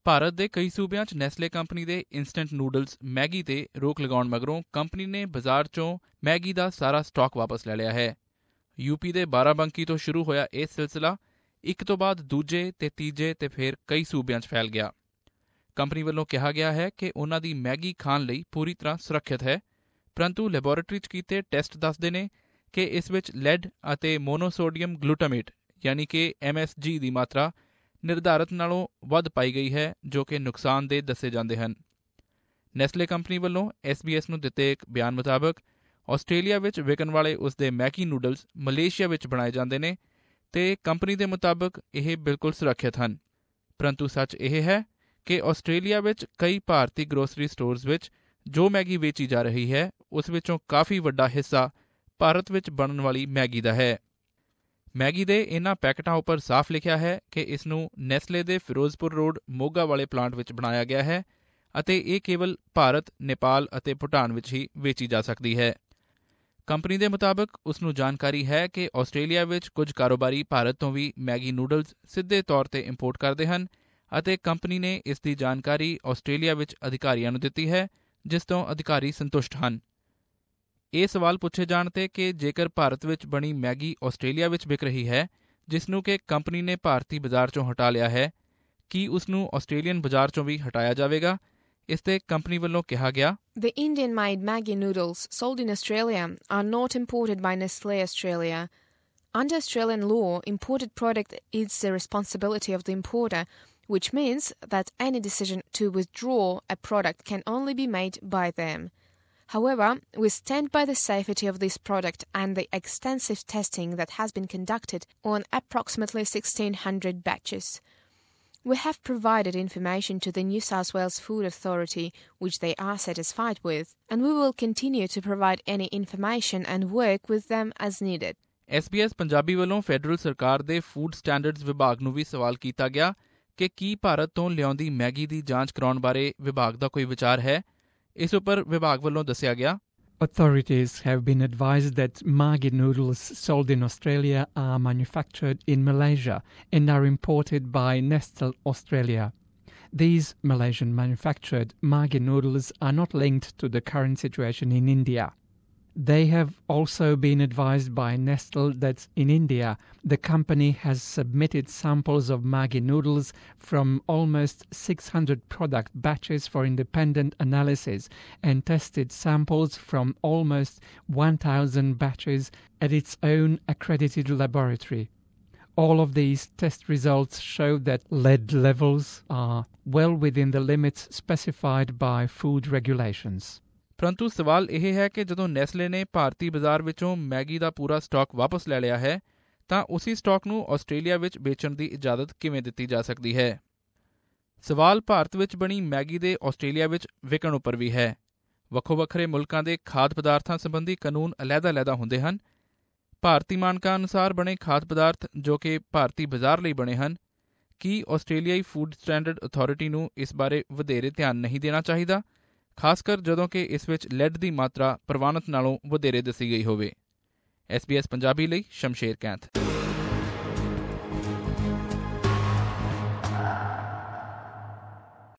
ਭਾਰਤ ਦੇ ਕਈ ਸੂਬਿਆਂ 'ਚ ਨੈਸਲੇ ਕੰਪਨੀ ਦੇ ਇੰਸਟੈਂਟ ਨੂਡਲਸ ਮੈਗੀ ਤੇ ਰੋਕ ਲਗਾਉਣ ਮਗਰੋਂ ਕੰਪਨੀ ਨੇ ਬਾਜ਼ਾਰ 'ਚੋਂ ਮੈਗੀ ਦਾ ਸਾਰਾ ਸਟਾਕ ਵਾਪਸ ਲੈ ਲਿਆ ਹੈ। ਯੂਪੀ ਦੇ ਬਾਰਾਬੰਕੀ ਤੋਂ ਸ਼ੁਰੂ ਹੋਇਆ ਇਹ ਸਿਲਸਿਲਾ ਇੱਕ ਤੋਂ ਬਾਅਦ ਦੂਜੇ ਤੇ ਤੀਜੇ ਤੇ ਫਿਰ ਕਈ ਸੂਬਿਆਂ 'ਚ ਫੈਲ ਗਿਆ। ਕੰਪਨੀ ਵੱਲੋਂ ਕਿਹਾ ਗਿਆ ਹੈ ਕਿ ਉਹਨਾਂ ਦੀ ਮੈਗੀ ਖਾਣ ਲਈ ਪੂਰੀ ਤਰ੍ਹਾਂ ਸੁਰੱਖਿਅਤ ਹੈ, ਪਰੰਤੂ ਲੈਬੋਰੇਟਰੀ 'ਚ ਕੀਤੇ ਟੈਸਟ ਦੱਸਦੇ ਨੇ ਕਿ ਇਸ ਵਿੱਚ ਲੈਡ ਅਤੇ ਮੋਨੋਸੋਡੀਅਮ ਗਲੂਟਾਮੇਟ ਯਾਨੀ ਕਿ MSG ਦੀ ਮਾਤਰਾ ਨਿਰਧਾਰਤ ਨਾਲੋਂ ਵੱਧ ਪਾਈ ਗਈ ਹੈ, ਜੋ ਕਿ ਨੁਕਸਾਨਦੇਹ ਦੱਸੇ ਜਾਂਦੇ ਹਨ। ਨੈਸਲੇ ਕੰਪਨੀ ਵੱਲੋਂ SBS ਨੂੰ ਦਿੱਤੇ ਇੱਕ ਬਿਆਨ ਮੁਤਾਬਕ ਆਸਟ੍ਰੇਲੀਆ ਵਿੱਚ ਵਿਕਣ ਵਾਲੇ ਉਸਦੇ ਮੈਗੀ ਨੂਡਲਸ ਮਲੇਸ਼ੀਆ ਵਿੱਚ ਬਣਾਏ ਜਾਂਦੇ ਨੇ ਤੇ ਕੰਪਨੀ ਦੇ ਮੁਤਾਬਕ ਇਹ ਬਿਲਕੁਲ ਸੁਰੱਖਿਅਤ ਹਨ। ਪਰੰਤੂ ਸੱਚ ਇਹ ਹੈ ਕਿ ਆਸਟ੍ਰੇਲੀਆ ਵਿੱਚ ਕਈ ਭਾਰਤੀ ਗਰੋਸਰੀ ਸਟੋਰਸ ਵਿੱਚ ਜੋ ਮੈਗੀ ਵੇਚੀ ਜਾ ਰਹੀ ਹੈ, ਉਸ ਵਿੱਚੋਂ ਕਾਫੀ ਵੱਡਾ ਹਿੱਸਾ ਭਾਰਤ ਵਿੱਚ ਬਣਨ ਵਾਲੀ ਮੈਗੀ ਦਾ ਹੈ। ਮੈਗੀ ਦੇ ਇਹਨਾਂ ਪੈਕਟਾਂ ਉੱਪਰ ਸਾਫ਼ ਲਿਖਿਆ ਹੈ ਕਿ ਇਸ ਨੂੰ ਨੈਸਲੇ ਦੇ ਫਿਰੋਜ਼ਪੁਰ ਰੋਡ ਮੋਗਾ ਵਾਲੇ ਪਲਾਂਟ ਵਿੱਚ ਬਣਾਇਆ ਗਿਆ ਹੈ ਅਤੇ ਇਹ ਕੇਵਲ ਭਾਰਤ, ਨੇਪਾਲ ਅਤੇ ਭੂਟਾਨ ਵਿੱਚ ਹੀ ਵੇਚੀ ਜਾ ਸਕਦੀ ਹੈ। ਕੰਪਨੀ ਦੇ ਮੁਤਾਬਕ ਉਸ ਨੂੰ ਜਾਣਕਾਰੀ ਹੈ ਕਿ ਆਸਟ੍ਰੇਲੀਆ ਵਿੱਚ ਕੁਝ ਕਾਰੋਬਾਰੀ ਭਾਰਤ ਤੋਂ ਵੀ ਮੈਗੀ ਨੂਡਲਸ ਸਿੱਧੇ ਤੌਰ ਤੇ ਇੰਪੋਰਟ ਕਰਦੇ ਹਨ ਅਤੇ ਕੰਪਨੀ ਨੇ ਇਸ ਦੀ ਜਾਣਕਾਰੀ ਆਸਟ੍ਰੇਲੀਆ ਵਿੱਚ ਅਧਿਕਾਰੀਆਂ ਨੂੰ ਦਿੱਤੀ ਹੈ, ਜਿਸ ਤੋਂ ਅਧਿਕਾਰੀ ਸੰਤੁਸ਼ਟ ਹਨ। ਇਹ ਸਵਾਲ ਪੁੱਛੇ ਜਾਣ ਤੇ ਕਿ ਜੇਕਰ ਭਾਰਤ ਵਿੱਚ ਬਣੀ ਮੈਗੀ ਆਸਟ੍ਰੇਲੀਆ ਵਿੱਚ ਵਿਕ ਰਹੀ ਹੈ, ਜਿਸ ਨੂੰ ਕਿ ਕੰਪਨੀ ਨੇ ਭਾਰਤੀ ਬਾਜ਼ਾਰ 'ਚੋਂ ਹਟਾ ਲਿਆ ਹੈ, ਕੀ ਉਸ ਨੂੰ ਆਸਟ੍ਰੇਲੀਅਨ ਬਾਜ਼ਾਰ 'ਚੋਂ ਵੀ ਹਟਾਇਆ ਜਾਵੇਗਾ? ਇਸ ਤੇ ਕੰਪਨੀ ਵੱਲੋਂ ਕਿਹਾ ਗਿਆ, The Indian-made Maggi noodles sold in Australia are not imported by Nestlé Australia. Under Australian law, imported product is the responsibility of the importer, which means that any decision to withdraw a product can only be made by them. However, we stand by the safety of this product and the extensive testing that has been conducted on approximately 1,600 batches. We have provided information to the New South Wales Food Authority, which they are satisfied with, and we will continue to provide any information and work with them as needed. SBS Punjabi ਵੱਲੋਂ federal ਸਰਕਾਰ ਦੇ food standards ਵਿਭਾਗ ਨੂੰ ਵੀ ਸਵਾਲ ਕੀਤਾ ਗਿਆ ਕਿ ਕੀ ਭਾਰਤ ਤੋਂ ਲਿਆਉਂਦੀ ਮੈਗੀ ਦੀ ਜਾਂਚ ਕਰਾਉਣ ਬਾਰੇ ਵਿਭਾਗ ਦਾ ਕੋਈ ਵਿਚਾਰ ਹੈ। ਇਸ ਉੱਪਰ ਵਿਭਾਗ ਵੱਲੋਂ ਦੱਸਿਆ ਗਿਆ, Authorities have been advised that Maggi noodles sold in Australia are manufactured in Malaysia and are imported by Nestle Australia. These Malaysian manufactured Maggi noodles are not linked to the current situation in India. They have also been advised by Nestle that in India, the company has submitted samples of Maggi noodles from almost 600 product batches for independent analysis and tested samples from almost 1,000 batches at its own accredited laboratory. All of these test results show that lead levels are well within the limits specified by food regulations. ਪਰੰਤੂ ਸਵਾਲ ਇਹ ਹੈ ਕਿ ਜਦੋਂ Nestle ਨੇ ਭਾਰਤੀ ਬਾਜ਼ਾਰ ਵਿੱਚੋਂ Maggi ਦਾ ਪੂਰਾ ਸਟਾਕ ਵਾਪਸ ਲੈ ਲਿਆ ਹੈ, ਤਾਂ ਉਸੇ ਸਟਾਕ ਨੂੰ ਆਸਟ੍ਰੇਲੀਆ ਵਿੱਚ ਵੇਚਣ ਦੀ ਇਜਾਜ਼ਤ ਕਿਵੇਂ ਦਿੱਤੀ ਜਾ ਸਕਦੀ ਹੈ? ਸਵਾਲ ਭਾਰਤ ਵਿੱਚ ਬਣੀ ਮੈਗੀ ਦੇ ਆਸਟ੍ਰੇਲੀਆ ਵਿੱਚ ਵਿਕਣ ਉੱਪਰ ਵੀ ਹੈ। ਵੱਖੋ ਵੱਖਰੇ ਮੁਲਕਾਂ ਦੇ ਖਾਦ ਪਦਾਰਥਾਂ ਸੰਬੰਧੀ ਕਾਨੂੰਨ ਅਲੱਗ-ਅਲੱਗ ਹੁੰਦੇ ਹਨ। ਭਾਰਤੀ ਮਾਨਕਾਂ ਅਨੁਸਾਰ ਬਣੇ ਖਾਦ ਪਦਾਰਥ ਜੋ ਕਿ ਭਾਰਤੀ ਬਾਜ਼ਾਰ ਲਈ ਬਣੇ ਹਨ, ਕੀ ਆਸਟ੍ਰੇਲੀਆਈ ਫੂਡ ਸਟੈਂਡਰਡ ਅਥਾਰਟੀ ਨੂੰ ਇਸ ਬਾਰੇ ਵਧੇਰੇ ਧਿਆਨ ਨਹੀਂ ਦੇਣਾ ਚਾਹੀਦਾ, ਖਾਸ ਕਰ ਜਦੋਂ ਕਿ ਇਸ ਵਿੱਚ ਲੈਡ ਦੀ ਮਾਤਰਾ ਪ੍ਰਵਾਨਿਤ ਨਾਲੋਂ ਵਧੇਰੇ ਦੱਸੀ ਗਈ ਹੋਵੇ। SBS ਪੰਜਾਬੀ ਲਈ ਸ਼ਮਸ਼ੇਰ ਕੈਂਥ।